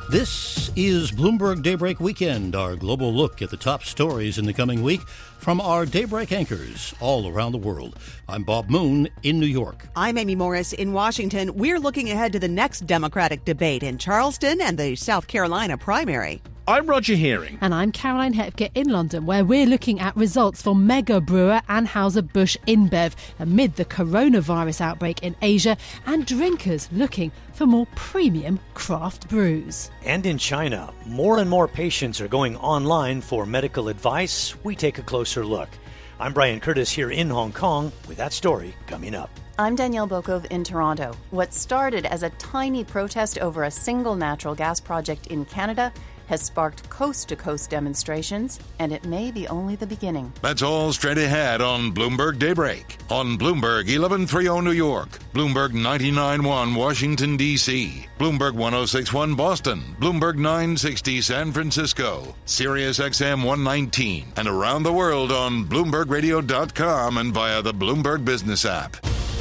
This is Bloomberg Daybreak Weekend, our global look at the top stories in the coming week from our Daybreak anchors all around the world. I'm Bob Moon in New York. I'm Amy Morris in Washington. We're looking ahead to the next Democratic debate in Charleston and the South Carolina primary. I'm Roger Hearing. And I'm Caroline Hepker in London, where we're looking at results for mega brewer Anheuser-Busch InBev amid the coronavirus outbreak in Asia and drinkers looking for more premium craft brews. And in China, more and more patients are going online for medical advice. We take a closer look. I'm Brian Curtis here in Hong Kong with that story coming up. I'm Danielle Bokov in Toronto. What started as a tiny protest over a single natural gas project in Canada has sparked coast-to-coast demonstrations, and it may be only the beginning. That's all straight ahead on Bloomberg Daybreak. On Bloomberg 1130 New York, Bloomberg 99.1 Washington, D.C., Bloomberg 106.1 Boston, Bloomberg 960 San Francisco, Sirius XM 119, and around the world on BloombergRadio.com and via the Bloomberg Business app.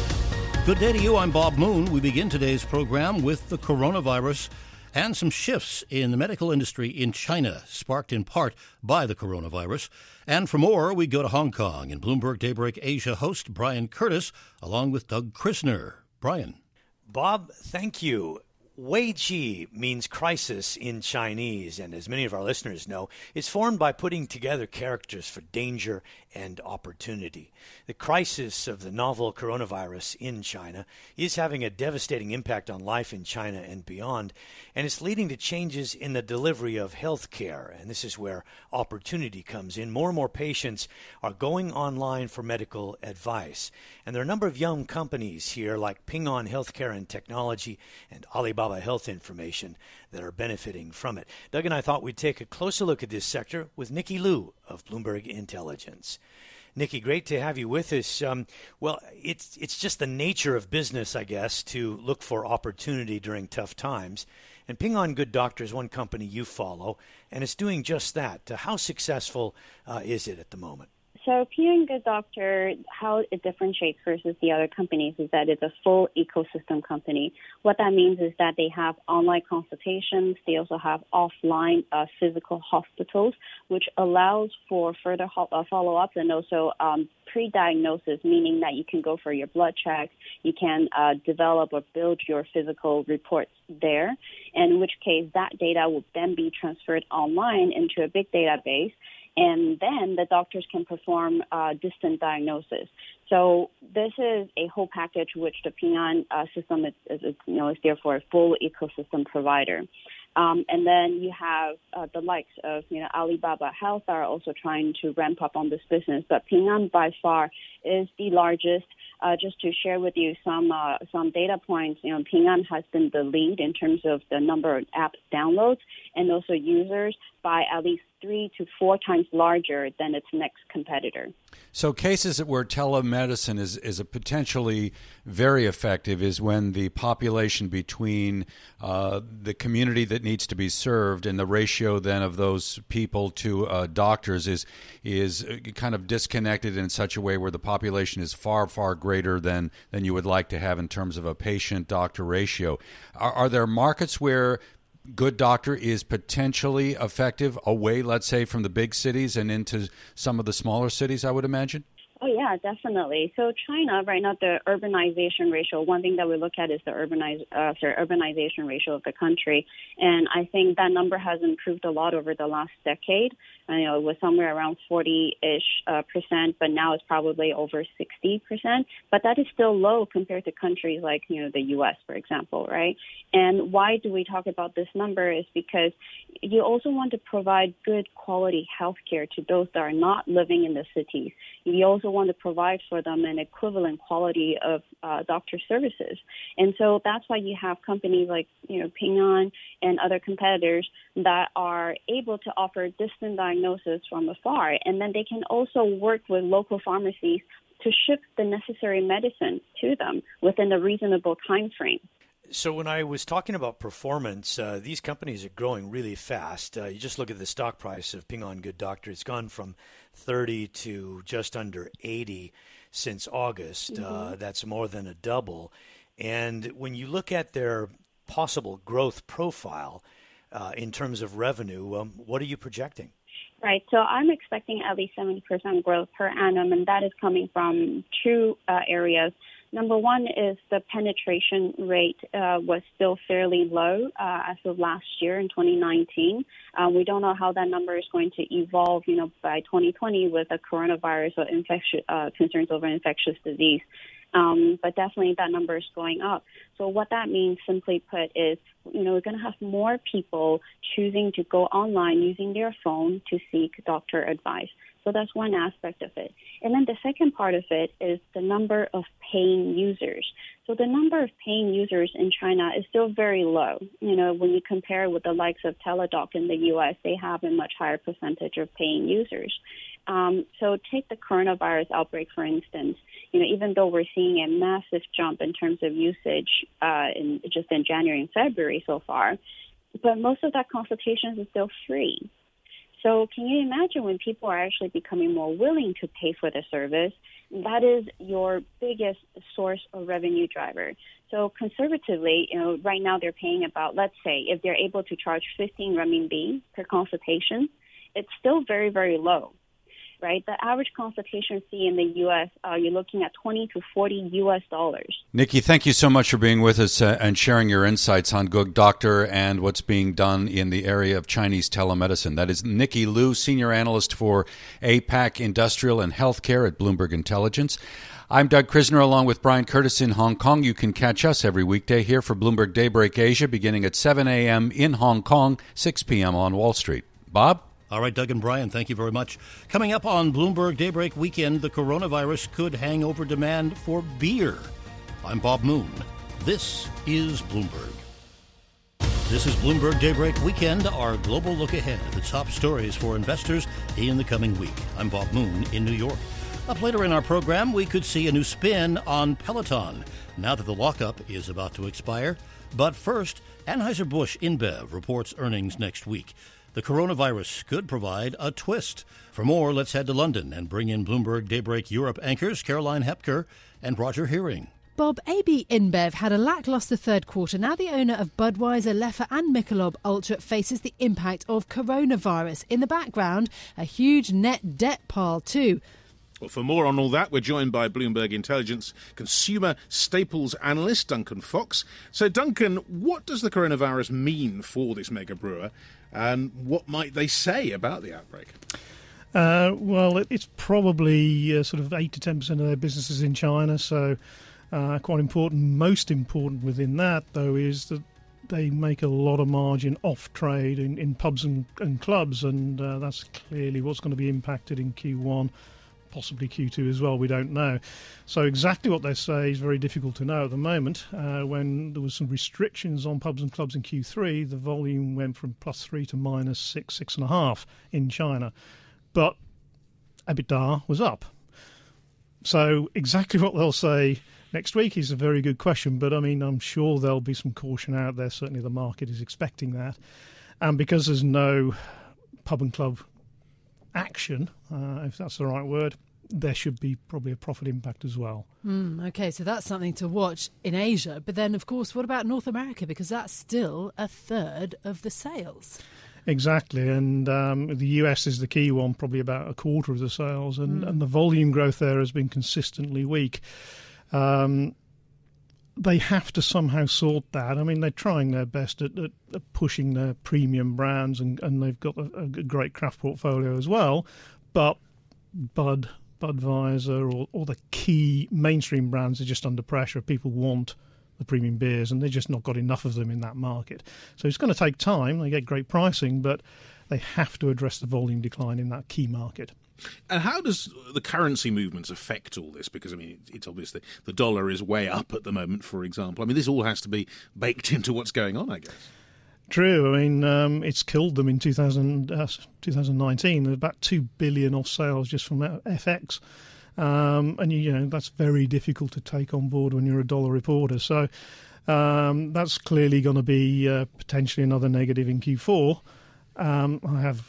Good day to you. I'm Bob Moon. We begin today's program with the coronavirus and some shifts in the medical industry in China, sparked in part by the coronavirus. And for more, we go to Hong Kong and Bloomberg Daybreak Asia host Brian Curtis, along with Doug Krisner. Brian. Bob, thank you. Wei Qi means crisis in Chinese, and as many of our listeners know, it's formed by putting together characters for danger and opportunity. The crisis of the novel coronavirus in China is having a devastating impact on life in China and beyond, and it's leading to changes in the delivery of health care, and this is where opportunity comes in. More and more patients are going online for medical advice, and there are a number of young companies here like Ping An Healthcare and Technology and Alibaba Health Information that are benefiting from it. Doug and I thought we'd take a closer look at this sector with Nikki Liu of Bloomberg Intelligence. Nikki, great to have you with us. Well, it's just the nature of business, I guess, to look for opportunity during tough times. And Ping An Good Doctor is one company you follow, and it's doing just that. How successful is it at the moment? So Ping An Good Doctor, how it differentiates versus the other companies is that it's a full ecosystem company. What that means is that they have online consultations. They also have offline physical hospitals, which allows for further follow-ups and also pre-diagnosis, meaning that you can go for your blood checks. You can develop or build your physical reports there, and in which case that data will then be transferred online into a big database. And then the doctors can perform distant diagnosis. So this is a whole package which the Ping An system is therefore a full ecosystem provider. And then you have the likes of Alibaba Health are also trying to ramp up on this business, but Ping An by far is the largest. Just to share with you some data points, Ping An has been the lead in terms of the number of app downloads and also users by at least 3 to 4 times larger than its next competitor. So cases where telemedicine is a potentially very effective is when the population between the community that needs to be served and the ratio then of those people to doctors is kind of disconnected in such a way where the population is far, far greater than you would like to have in terms of a patient-doctor ratio. Are there markets where Good Doctor is potentially effective away, let's say, from the big cities and into some of the smaller cities, I would imagine? Oh, yeah, definitely. So China, right now, the urbanization ratio, one thing that we look at is the urbanization ratio of the country. And I think that number has improved a lot over the last decade. It was somewhere around 40-ish%, but now it's probably over 60%. But that is still low compared to countries like, the U.S., for example, right? And why do we talk about this number is because you also want to provide good quality health care to those that are not living in the cities. You also want to provide for them an equivalent quality of doctor services. And so that's why you have companies like, Ping An and other competitors that are able to offer distant diagnosis from afar. And then they can also work with local pharmacies to ship the necessary medicine to them within a reasonable time frame. So when I was talking about performance, these companies are growing really fast. You just look at the stock price of Ping An Good Doctor. It's gone from 30 to just under 80 since August. That's more than a double. And when you look at their possible growth profile, in terms of revenue. What are you projecting? Right. So I'm expecting at least 70% growth per annum, and that is coming from two areas. Number one is the penetration rate was still fairly low as of last year in 2019. We don't know how that number is going to evolve, by 2020 with the coronavirus or concerns over infectious disease. But definitely that number is going up. So what that means, simply put, is, we're going to have more people choosing to go online using their phone to seek doctor advice. So that's one aspect of it. And then the second part of it is the number of paying users. So the number of paying users in China is still very low. When you compare with the likes of Teladoc in the U.S., they have a much higher percentage of paying users. So take the coronavirus outbreak, for instance. Even though we're seeing a massive jump in terms of usage in January and February so far, but most of that consultations is still free. So can you imagine when people are actually becoming more willing to pay for the service, that is your biggest source of revenue driver. So conservatively, right now they're paying about, let's say, if they're able to charge 15 renminbi per consultation, it's still very, very low. Right? The average consultation fee in the U.S., you're looking at $20 to $40. Nikki, thank you so much for being with us and sharing your insights on Good Doctor and what's being done in the area of Chinese telemedicine. That is Nikki Lu, Senior Analyst for APAC Industrial and Healthcare at Bloomberg Intelligence. I'm Doug Krisner along with Brian Curtis in Hong Kong. You can catch us every weekday here for Bloomberg Daybreak Asia beginning at 7 a.m. in Hong Kong, 6 p.m. on Wall Street. Bob? All right, Doug and Brian, thank you very much. Coming up on Bloomberg Daybreak Weekend, the coronavirus could hang over demand for beer. I'm Bob Moon. This is Bloomberg. This is Bloomberg Daybreak Weekend, our global look ahead at the top stories for investors in the coming week. I'm Bob Moon in New York. Up later in our program, we could see a new spin on Peloton now that the lockup is about to expire. But first, Anheuser-Busch InBev reports earnings next week. The coronavirus could provide a twist. For more, let's head to London and bring in Bloomberg Daybreak Europe anchors Caroline Hepker and Roger Hearing. Bob, AB InBev had a lacklustre third quarter. Now the owner of Budweiser, Leffe and Michelob Ultra faces the impact of coronavirus. In the background, a huge net debt pile too. Well, for more on all that, we're joined by Bloomberg Intelligence consumer staples analyst Duncan Fox. So, Duncan, what does the coronavirus mean for this mega brewer, and what might they say about the outbreak? Well, it's probably sort of 8 to 10% of their businesses in China, so quite important. Most important within that, though, is that they make a lot of margin off trade in pubs and clubs, and that's clearly what's going to be impacted in Q1. Possibly Q2 as well, we don't know. So exactly what they say is very difficult to know at the moment. When there was some restrictions on pubs and clubs in Q3, the volume went from +3 to -6, 6.5 in China. But EBITDA was up. So exactly what they'll say next week is a very good question. But, I'm sure there'll be some caution out there. Certainly the market is expecting that. And because there's no pub and club action, if that's the right word, there should be probably a profit impact as well. Okay, so that's something to watch in Asia. But then, of course, what about North America? Because that's still a third of the sales. Exactly, and the US is the key one, probably about a quarter of the sales, and the volume growth there has been consistently weak. They have to somehow sort that. They're trying their best at pushing their premium brands, and they've got a great craft portfolio as well. But Budweiser or the key mainstream brands are just under pressure. People want the premium beers, and they've just not got enough of them in that market. So it's going to take time. They get great pricing, but they have to address the volume decline in that key market. And how does the currency movements affect all this? Because, it's obviously the dollar is way up at the moment, for example. This all has to be baked into what's going on, I guess. True. It's killed them in 2019. There's about $2 billion off sales just from FX. And, that's very difficult to take on board when you're a dollar reporter. So that's clearly going to be potentially another negative in Q4. I have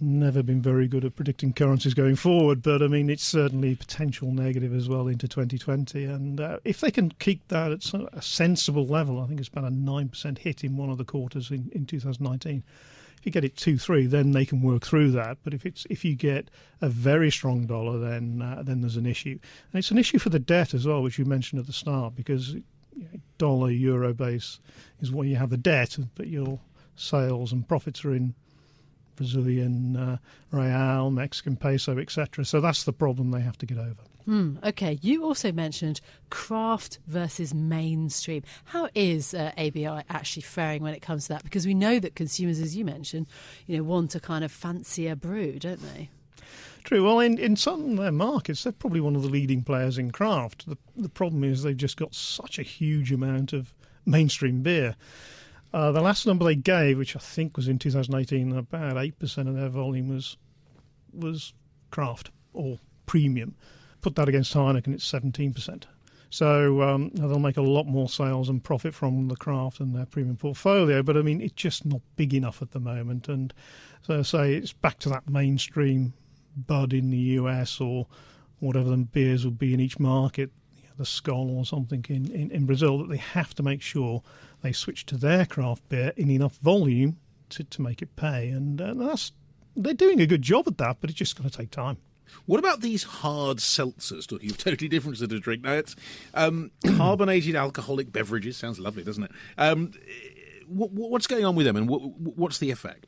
never been very good at predicting currencies going forward, but I mean, it's certainly potential negative as well into 2020. And if they can keep that at a sensible level, I think it's about a 9% hit in one of the quarters in 2019. If you get it 2-3, then they can work through that. But if you get a very strong dollar, then there's an issue. And it's an issue for the debt as well, which you mentioned at the start, because dollar euro base is where you have the debt, but your sales and profits are in Brazilian real, Mexican peso, etc. So that's the problem they have to get over. Okay, you also mentioned craft versus mainstream. How is ABI actually faring when it comes to that? Because we know that consumers, as you mentioned, want a kind of fancier brew, don't they? True. Well, in some of their markets, they're probably one of the leading players in craft. The problem is they've just got such a huge amount of mainstream beer. The last number they gave, which I think was in 2018, about 8% of their volume was craft or premium. Put that against Heineken, it's 17%. So they'll make a lot more sales and profit from the craft and their premium portfolio, but I mean, it's just not big enough at the moment. And so I say it's back to that mainstream Bud in the US or whatever the beers will be in each market, the Skol or something in Brazil, that they have to make sure they switch to their craft beer in enough volume to make it pay. And they're doing a good job at that, but it's just going to take time. What about these hard seltzers? Talking of totally different to the drink. Now, it's carbonated alcoholic beverages. Sounds lovely, doesn't it? What's going on with them, and what's the effect?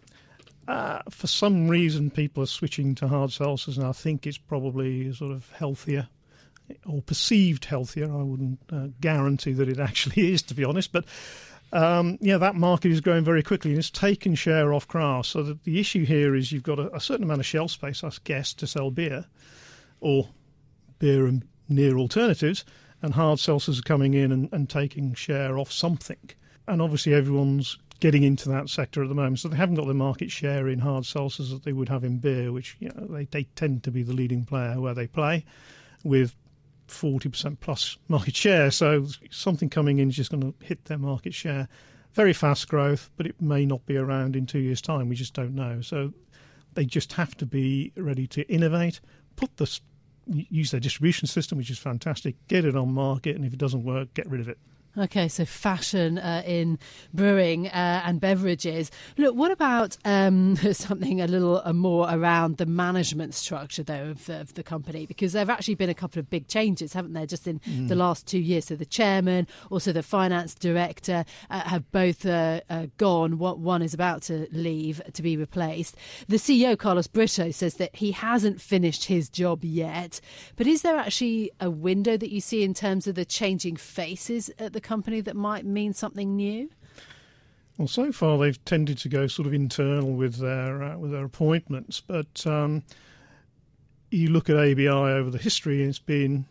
For some reason, people are switching to hard seltzers, and I think it's probably sort of healthier or perceived healthier. I wouldn't guarantee that it actually is, to be honest. But, that market is growing very quickly, and it's taken share off craft. So the issue here is you've got a certain amount of shelf space, I guess, to sell beer or beer and near alternatives, and hard seltzers are coming in and taking share off something. And obviously everyone's getting into that sector at the moment, so they haven't got the market share in hard seltzers that they would have in beer, which they tend to be the leading player where they play, with 40% plus market share. So something coming in is just going to hit their market share. Very fast growth, but it may not be around in 2 years' time. We just don't know. So they just have to be ready to innovate, use their distribution system, which is fantastic, get it on market, and if it doesn't work, get rid of it. Okay, so fashion in brewing and beverages. Look, what about something a little more around the management structure, though, of the company? Because there have actually been a couple of big changes, haven't there, just in the last 2 years? So the chairman, also the finance director have both gone. One is about to leave to be replaced. The CEO, Carlos Brito, says that he hasn't finished his job yet. But is there actually a window that you see in terms of the changing faces at the company that might mean something new? Well, so far they've tended to go sort of internal with their appointments, but you look at ABI over the history, and it's been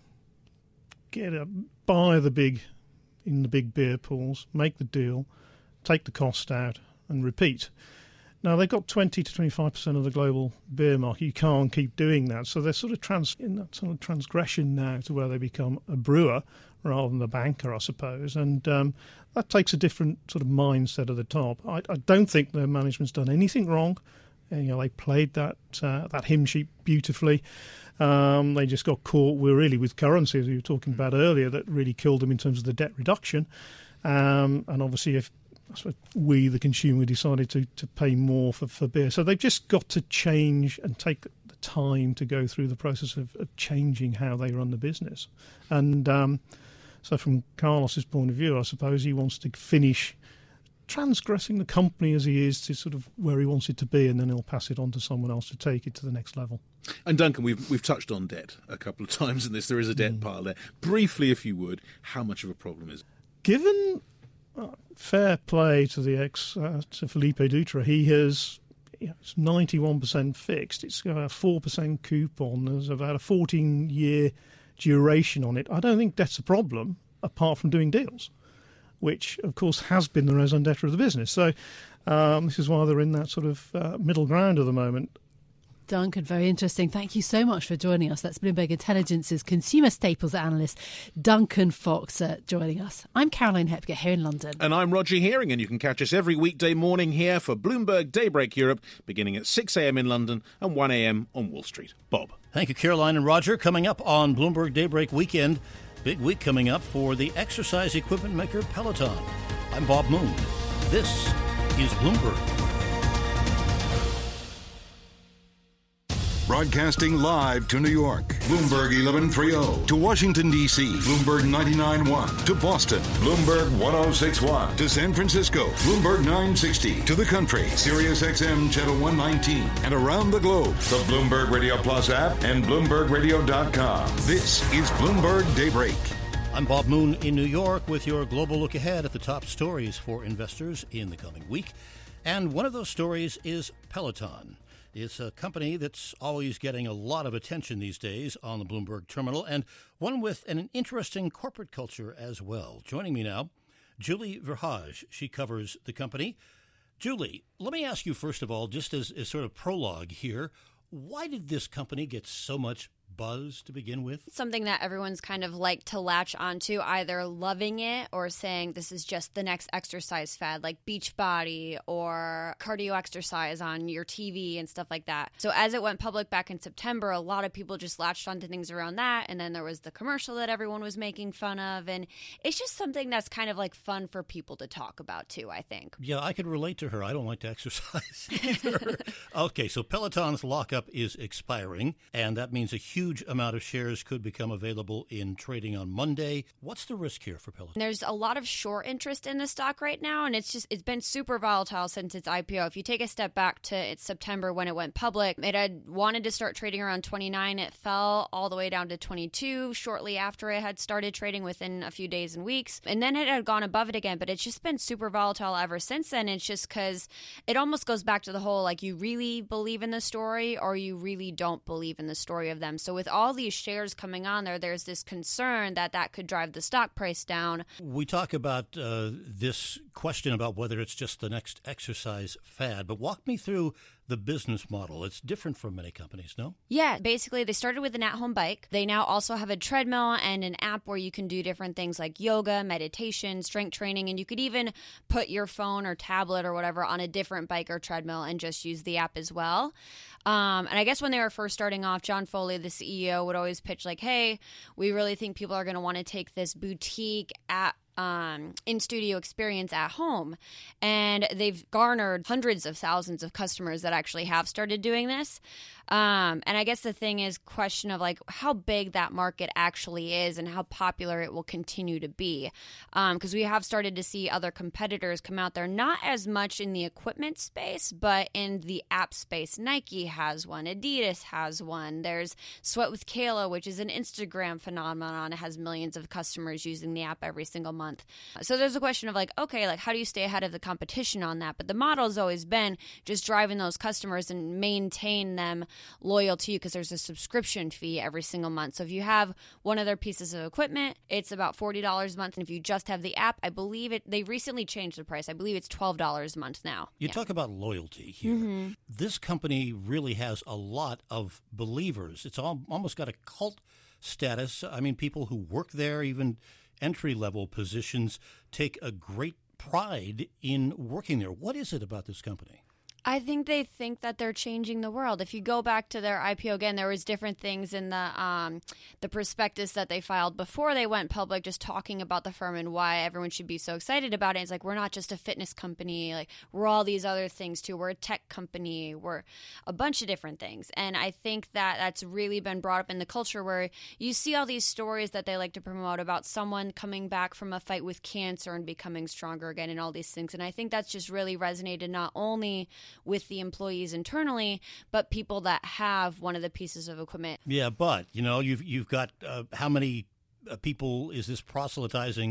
buy the big beer pools, make the deal, take the cost out, and repeat. Now, they've got 20 to 25% of the global beer market. You can't keep doing that. So they're sort of in that sort of transgression now to where they become a brewer rather than a banker, I suppose. And that takes a different sort of mindset at the top. I don't think their management's done anything wrong. They played that hymn sheet beautifully. They just got caught with currency, as we were talking about earlier, that really killed them in terms of the debt reduction. And obviously, if I suppose we, the consumer, decided to pay more for beer. So they've just got to change and take the time to go through the process of changing how they run the business. And so from Carlos's point of view, I suppose he wants to finish transgressing the company as he is to sort of where he wants it to be, and then he'll pass it on to someone else to take it to the next level. And Duncan, we've touched on debt a couple of times in this. There is a debt pile there. Briefly, if you would, how much of a problem is it? Given fair play to to Felipe Dutra, he has it's 91% fixed. It's got a 4% coupon. There's about a 14-year duration on it. I don't think debt's a problem, apart from doing deals, which, of course, has been the raison d'etre of the business. So this is why they're in that sort of middle ground at the moment. Duncan, very interesting. Thank you so much for joining us. That's Bloomberg Intelligence's consumer staples analyst, Duncan Fox, joining us. I'm Caroline Hepker here in London. And I'm Roger Hearing, and you can catch us every weekday morning here for Bloomberg Daybreak Europe, beginning at 6 a.m. in London and 1 a.m. on Wall Street. Bob. Thank you, Caroline and Roger. Coming up on Bloomberg Daybreak Weekend, big week coming up for the exercise equipment maker Peloton. I'm Bob Moon. This is Bloomberg. Broadcasting live to New York, Bloomberg 1130. To Washington, D.C., Bloomberg 99.1. To Boston, Bloomberg 106.1. To San Francisco, Bloomberg 960. To the country, Sirius XM Channel 119. And around the globe, the Bloomberg Radio Plus app and BloombergRadio.com. This is Bloomberg Daybreak. I'm Bob Moon in New York with your global look ahead at the top stories for investors in the coming week. And one of those stories is Peloton. It's a company that's always getting a lot of attention these days on the Bloomberg terminal, and one with an interesting corporate culture as well. Joining me now, Julie Verhage. She covers the company. Julie, let me ask you first of all, just as sort of prologue here, why did this company get so much buzz to begin with? Something that everyone's kind of like to latch onto, either loving it or saying this is just the next exercise fad, like Beachbody or cardio exercise on your TV and stuff like that. So as it went public back in September, a lot of people just latched onto things around that. And then there was the commercial that everyone was making fun of. And it's just something that's kind of like fun for people to talk about too, I think. Yeah, I could relate to her. I don't like to exercise either. Okay, so Peloton's lockup is expiring, and that means a huge amount of shares could become available in trading on Monday. What's the risk here for Peloton? There's a lot of short interest in the stock right now, and it's been super volatile since its IPO. If you take a step back to its September when it went public, it had wanted to start trading around 29. It fell all the way down to 22 shortly after it had started trading within a few days and weeks. And then it had gone above it again, but it's just been super volatile ever since then. It's just because it almost goes back to the whole, like, you really believe in the story or you really don't believe in the story of them. So with all these shares coming on there's this concern that could drive the stock price down. We talk about this question about whether it's just the next exercise fad, but walk me through the business model. It's different from many companies, no? Yeah, basically they started with an at-home bike. They now also have a treadmill and an app where you can do different things like yoga, meditation, strength training, and you could even put your phone or tablet or whatever on a different bike or treadmill and just use the app as well. And I guess when they were first starting off, John Foley, the CEO, would always pitch like, hey, we really think people are going to want to take this boutique in-studio experience at home. And they've garnered hundreds of thousands of customers that actually have started doing this. And I guess the thing is question of like how big that market actually is and how popular it will continue to be. Because we have started to see other competitors come out there, not as much in the equipment space, but in the app space. Nike has one. Adidas has one. There's Sweat with Kayla, which is an Instagram phenomenon. It has millions of customers using the app every single month. So there's a question of like, okay, like how do you stay ahead of the competition on that? But the model has always been just driving those customers and maintain them loyal to you because there's a subscription fee every single month. So if you have one of their pieces of equipment, it's about $40 a month. And if you just have the app, I believe they recently changed the price. I believe it's $12 a month now. You talk about loyalty here. Mm-hmm. This company really has a lot of believers. It's almost got a cult status. I mean, people who work there, even entry-level positions, take a great pride in working there. What is it about this company? I think they think that they're changing the world. If you go back to their IPO again, there was different things in the prospectus that they filed before they went public, just talking about the firm and why everyone should be so excited about it. It's like, we're not just a fitness company. Like, we're all these other things too. We're a tech company. We're a bunch of different things. And I think that that's really been brought up in the culture where you see all these stories that they like to promote about someone coming back from a fight with cancer and becoming stronger again and all these things. And I think that's just really resonated not only with the employees internally, but people that have one of the pieces of equipment. Yeah, but, you know, you've got how many people is this proselytizing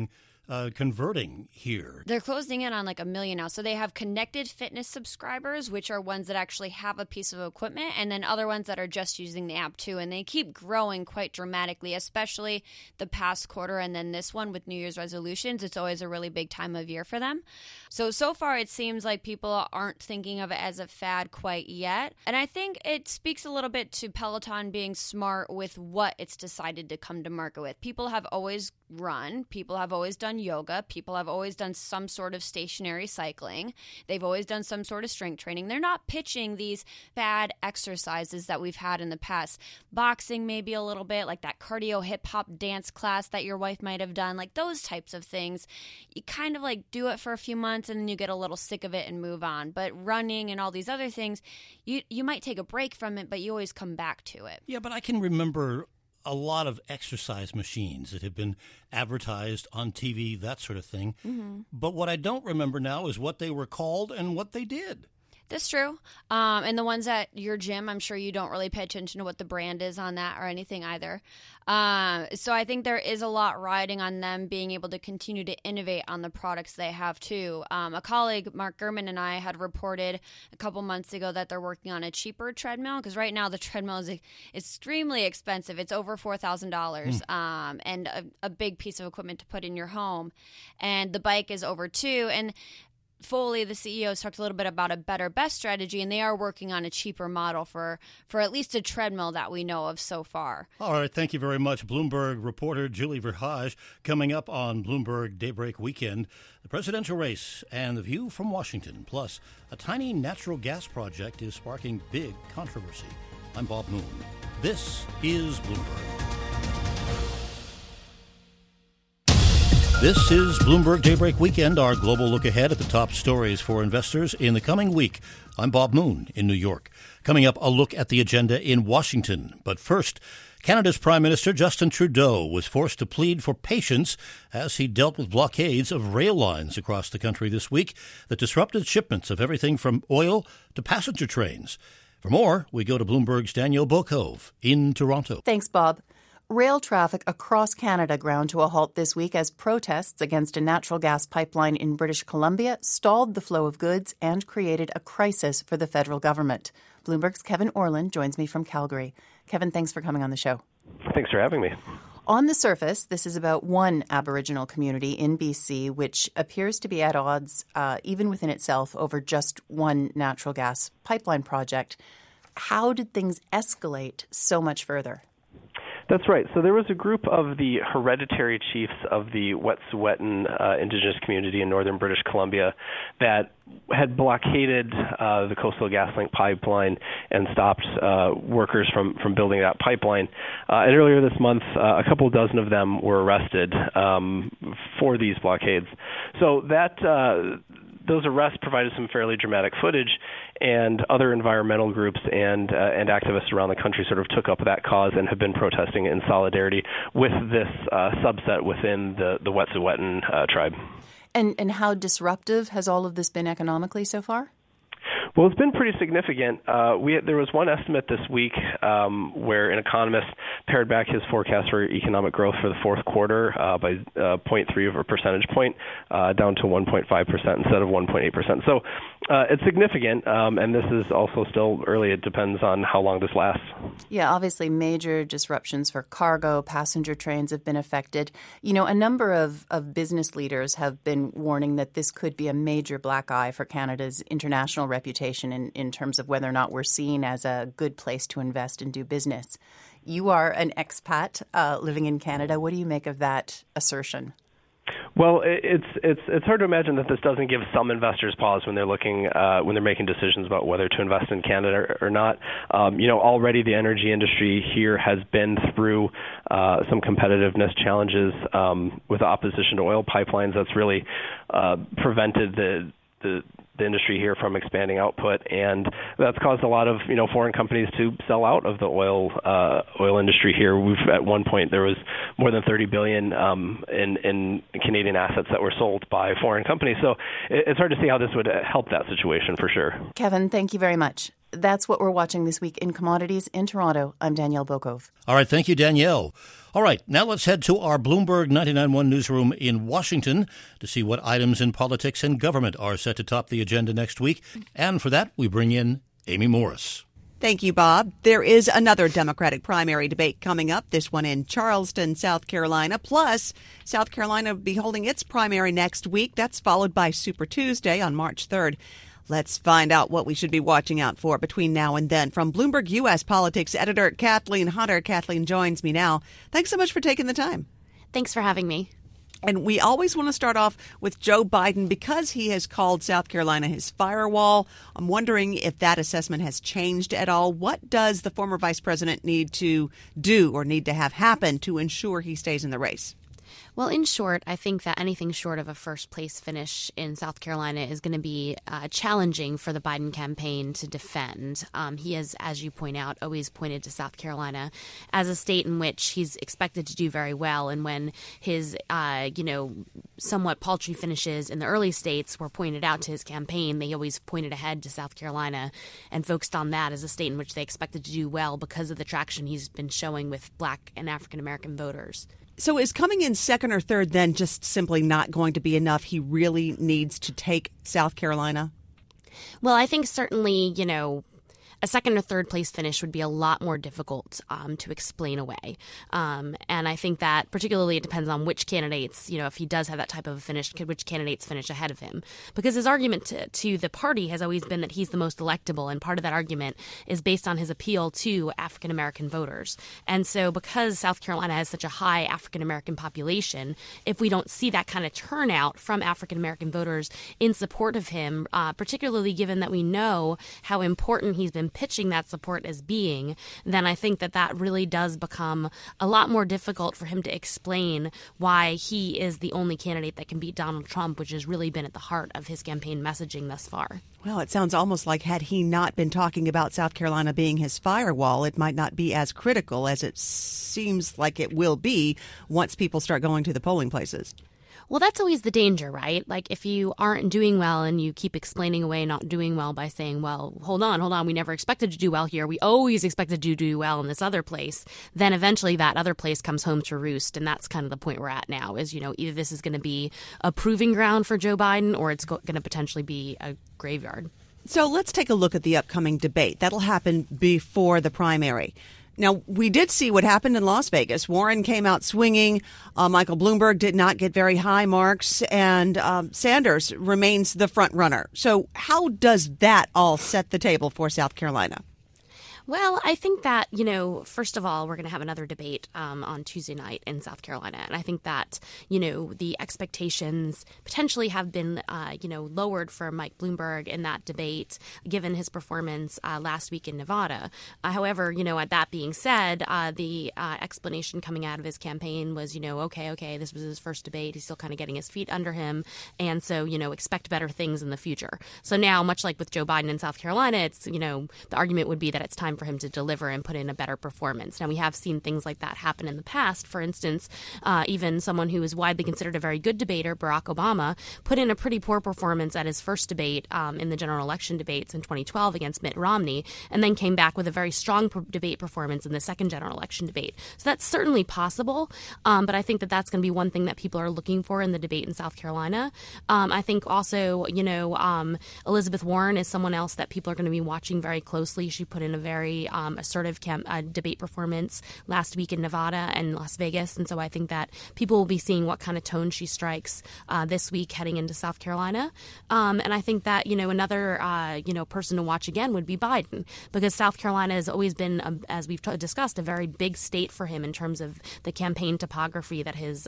converting here? They're closing in on like 1 million now. So they have connected fitness subscribers, which are ones that actually have a piece of equipment, and then other ones that are just using the app too. And they keep growing quite dramatically, especially the past quarter and then this one with New Year's resolutions. It's always a really big time of year for them. So far it seems like people aren't thinking of it as a fad quite yet. And I think it speaks a little bit to Peloton being smart with what it's decided to come to market with. People have always run, people have always done yoga, people have always done some sort of stationary cycling, they've always done some sort of strength training. They're not pitching these fad exercises that we've had in the past. Boxing maybe a little bit, like that cardio hip hop dance class that your wife might have done, like those types of things. You kind of like do it for a few months and then you get a little sick of it and move on. But running and all these other things, you might take a break from it, but you always come back to it. Yeah, but I can remember a lot of exercise machines that have been advertised on TV, that sort of thing. Mm-hmm. But what I don't remember now is what they were called and what they did. That's true. And the ones at your gym, I'm sure you don't really pay attention to what the brand is on that or anything either. So I think there is a lot riding on them being able to continue to innovate on the products they have too. A colleague, Mark Gurman, and I had reported a couple months ago that they're working on a cheaper treadmill because right now the treadmill is extremely expensive. It's over $4,000 and a big piece of equipment to put in your home. And the bike is over $2,000. And Foley, the CEO, has talked a little bit about a better, best strategy, and they are working on a cheaper model for at least a treadmill that we know of so far. All right, thank you very much. Bloomberg reporter Julie Verhage. Coming up on Bloomberg Daybreak Weekend, the presidential race and the view from Washington. Plus, a tiny natural gas project is sparking big controversy. I'm Bob Moon. This is Bloomberg. This is Bloomberg Daybreak Weekend, our global look ahead at the top stories for investors in the coming week. I'm Bob Moon in New York. Coming up, a look at the agenda in Washington. But first, Canada's Prime Minister Justin Trudeau was forced to plead for patience as he dealt with blockades of rail lines across the country this week that disrupted shipments of everything from oil to passenger trains. For more, we go to Bloomberg's Danielle Bokove in Toronto. Thanks, Bob. Rail traffic across Canada ground to a halt this week as protests against a natural gas pipeline in British Columbia stalled the flow of goods and created a crisis for the federal government. Bloomberg's Kevin Orland joins me from Calgary. Kevin, thanks for coming on the show. Thanks for having me. On the surface, this is about one Aboriginal community in BC, which appears to be at odds, even within itself, over just one natural gas pipeline project. How did things escalate so much further? That's right. So there was a group of the hereditary chiefs of the Wet'suwet'en indigenous community in northern British Columbia that had blockaded the Coastal GasLink pipeline and stopped workers from building that pipeline. And earlier this month, a couple dozen of them were arrested for these blockades. So that those arrests provided some fairly dramatic footage, and other environmental groups and activists around the country sort of took up that cause and have been protesting in solidarity with this subset within the Wet'suwet'en tribe. And how disruptive has all of this been economically so far? Well, it's been pretty significant. There was one estimate this week where an economist pared back his forecast for economic growth for the fourth quarter by 0.3 of a percentage point down to 1.5% instead of 1.8%. So it's significant, and this is also still early. It depends on how long this lasts. Yeah, obviously major disruptions for cargo, passenger trains have been affected. You know, a number of business leaders have been warning that this could be a major black eye for Canada's international reputation in terms of whether or not we're seen as a good place to invest and do business. You are an expat living in Canada. What do you make of that assertion? Well, it's hard to imagine that this doesn't give some investors pause when they're looking when they're making decisions about whether to invest in Canada or not. Already the energy industry here has been through some competitiveness challenges with opposition to oil pipelines. That's really prevented the industry here from expanding output, and that's caused a lot of foreign companies to sell out of the oil industry here. At one point there was more than $30 billion in Canadian assets that were sold by foreign companies. So it's hard to see how this would help that situation for sure. Kevin, thank you very much. That's what we're watching this week in Commodities in Toronto. I'm Danielle Bokov. All right, thank you, Danielle. All right, now let's head to our Bloomberg 99.1 newsroom in Washington to see what items in politics and government are set to top the agenda next week. And for that, we bring in Amy Morris. Thank you, Bob. There is another Democratic primary debate coming up, this one in Charleston, South Carolina. Plus, South Carolina will be holding its primary next week. That's followed by Super Tuesday on March 3rd. Let's find out what we should be watching out for between now and then. From Bloomberg U.S. Politics editor Kathleen Hunter. Kathleen joins me now. Thanks so much for taking the time. Thanks for having me. And we always want to start off with Joe Biden because he has called South Carolina his firewall. I'm wondering if that assessment has changed at all. What does the former vice president need to do or need to have happen to ensure he stays in the race? Well, in short, I think that anything short of a first-place finish in South Carolina is going to be challenging for the Biden campaign to defend. He has, as you point out, always pointed to South Carolina as a state in which he's expected to do very well. And when his, somewhat paltry finishes in the early states were pointed out to his campaign, they always pointed ahead to South Carolina and focused on that as a state in which they expected to do well because of the traction he's been showing with Black and African-American voters. So is coming in second or third then just simply not going to be enough? He really needs to take South Carolina? Well, I think certainly, a second or third place finish would be a lot more difficult to explain away. And I think that particularly it depends on which candidates, if he does have that type of a finish, which candidates finish ahead of him. Because his argument to the party has always been that he's the most electable. And part of that argument is based on his appeal to African-American voters. And so because South Carolina has such a high African-American population, if we don't see that kind of turnout from African-American voters in support of him, particularly given that we know how important he's been pitching that support as being, then I think that really does become a lot more difficult for him to explain why he is the only candidate that can beat Donald Trump, which has really been at the heart of his campaign messaging thus far. Well, it sounds almost like had he not been talking about South Carolina being his firewall, it might not be as critical as it seems like it will be once people start going to the polling places. Well, that's always the danger, right? Like if you aren't doing well and you keep explaining away not doing well by saying, well, hold on, we never expected to do well here. We always expected to do well in this other place. Then eventually that other place comes home to roost. And that's kind of the point we're at now is, either this is going to be a proving ground for Joe Biden or it's going to potentially be a graveyard. So let's take a look at the upcoming debate. That'll happen before the primary. Now, we did see what happened in Las Vegas. Warren came out swinging. Michael Bloomberg did not get very high marks, and Sanders remains the front runner. So how does that all set the table for South Carolina? Well, I think that, first of all, we're going to have another debate on Tuesday night in South Carolina. And I think that, the expectations potentially have been, lowered for Mike Bloomberg in that debate, given his performance last week in Nevada. However, that being said, the explanation coming out of his campaign was, okay, this was his first debate. He's still kind of getting his feet under him. And so, expect better things in the future. So now, much like with Joe Biden in South Carolina, it's, the argument would be that it's time for him to deliver and put in a better performance. Now, we have seen things like that happen in the past. For instance, even someone who is widely considered a very good debater, Barack Obama, put in a pretty poor performance at his first debate in the general election debates in 2012 against Mitt Romney, and then came back with a very strong debate performance in the second general election debate. So that's certainly possible, but I think that that's going to be one thing that people are looking for in the debate in South Carolina. I think also, Elizabeth Warren is someone else that people are going to be watching very closely. She put in a very assertive debate performance last week in Nevada and Las Vegas. And so I think that people will be seeing what kind of tone she strikes this week heading into South Carolina. And I think that, another, person to watch again would be Biden, because South Carolina has always been, as we've discussed, a very big state for him in terms of the campaign topography that his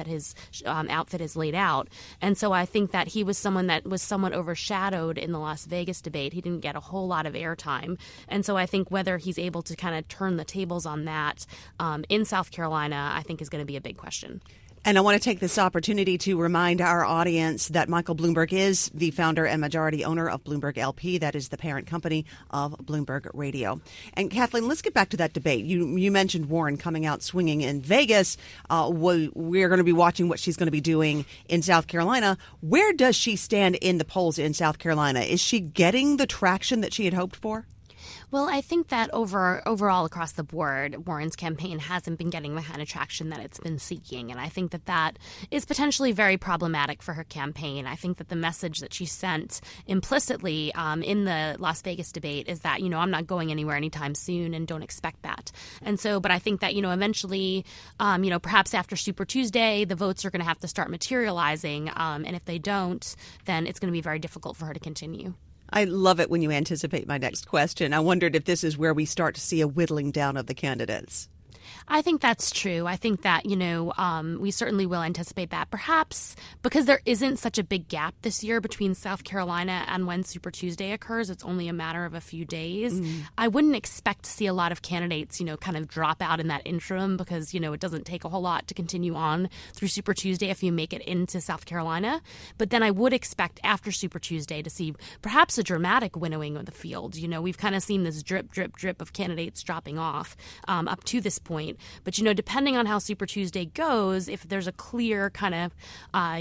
outfit has laid out. And so I think that he was someone that was somewhat overshadowed in the Las Vegas debate. He didn't get a whole lot of airtime. And so I think whether he's able to kind of turn the tables on that in South Carolina, I think is going to be a big question. And I want to take this opportunity to remind our audience that Michael Bloomberg is the founder and majority owner of Bloomberg LP. That is the parent company of Bloomberg Radio. And Kathleen, let's get back to that debate. You mentioned Warren coming out swinging in Vegas. We're going to be watching what she's going to be doing in South Carolina. Where does she stand in the polls in South Carolina? Is she getting the traction that she had hoped for? Well, I think that overall across the board, Warren's campaign hasn't been getting the kind of traction that it's been seeking. And I think that is potentially very problematic for her campaign. I think that the message that she sent implicitly in the Las Vegas debate is that, I'm not going anywhere anytime soon and don't expect that. And so, but I think that, eventually, perhaps after Super Tuesday, the votes are going to have to start materializing. And if they don't, then it's going to be very difficult for her to continue. I love it when you anticipate my next question. I wondered if this is where we start to see a whittling down of the candidates. I think that's true. I think that, we certainly will anticipate that. Perhaps because there isn't such a big gap this year between South Carolina and when Super Tuesday occurs, it's only a matter of a few days. I wouldn't expect to see a lot of candidates, kind of drop out in that interim because, it doesn't take a whole lot to continue on through Super Tuesday if you make it into South Carolina. But then I would expect after Super Tuesday to see perhaps a dramatic winnowing of the field. We've kind of seen this drip, drip, drip of candidates dropping off up to this point. But, depending on how Super Tuesday goes, if there's a clear kind of, I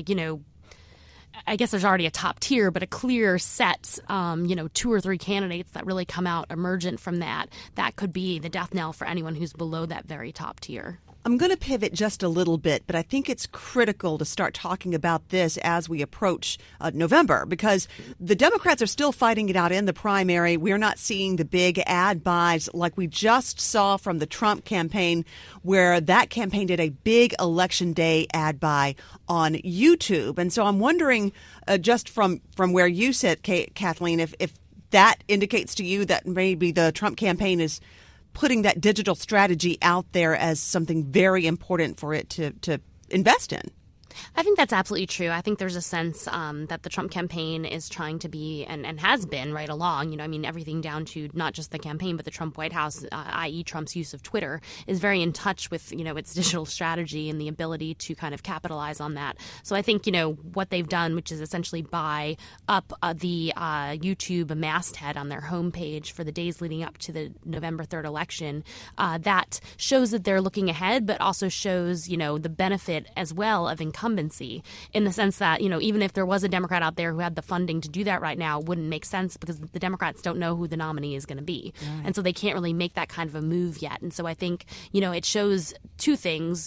guess there's already a top tier, but a clear set, 2 or 3 candidates that really come out emergent from that could be the death knell for anyone who's below that very top tier. I'm going to pivot just a little bit, but I think it's critical to start talking about this as we approach November, because the Democrats are still fighting it out in the primary. We're not seeing the big ad buys like we just saw from the Trump campaign, where that campaign did a big election day ad buy on YouTube. And so I'm wondering, just from where you sit, Kathleen, if that indicates to you that maybe the Trump campaign is putting that digital strategy out there as something very important for it to invest in. I think that's absolutely true. I think there's a sense that the Trump campaign is trying to be, and has been right along, everything down to not just the campaign, but the Trump White House, i.e. Trump's use of Twitter, is very in touch with, its digital strategy and the ability to kind of capitalize on that. So I think, what they've done, which is essentially buy up the YouTube masthead on their homepage for the days leading up to the November 3rd election, that shows that they're looking ahead, but also shows, the benefit as well of incumbency, in the sense that, even if there was a Democrat out there who had the funding to do that right now, it wouldn't make sense because the Democrats don't know who the nominee is going to be. Right. And so they can't really make that kind of a move yet. And so I think, it shows two things,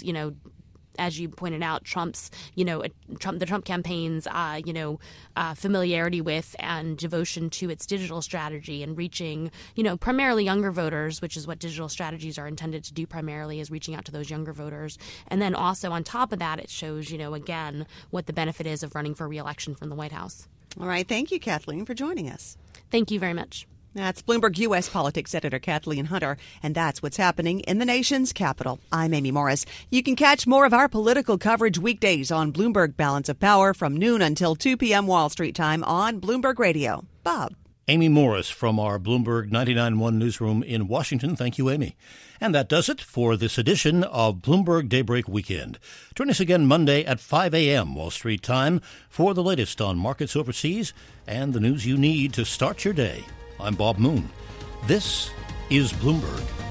as you pointed out, Trump's, the Trump campaign's, familiarity with and devotion to its digital strategy and reaching, primarily younger voters, which is what digital strategies are intended to do primarily, is reaching out to those younger voters. And then also on top of that, it shows, again, what the benefit is of running for re-election from the White House. All right. Thank you, Kathleen, for joining us. Thank you very much. That's Bloomberg U.S. Politics Editor Kathleen Hunter, and that's what's happening in the nation's capital. I'm Amy Morris. You can catch more of our political coverage weekdays on Bloomberg Balance of Power from noon until 2 p.m. Wall Street time on Bloomberg Radio. Bob. Amy Morris from our Bloomberg 99.1 newsroom in Washington. Thank you, Amy. And that does it for this edition of Bloomberg Daybreak Weekend. Join us again Monday at 5 a.m. Wall Street time for the latest on markets overseas and the news you need to start your day. I'm Bob Moon. This is Bloomberg.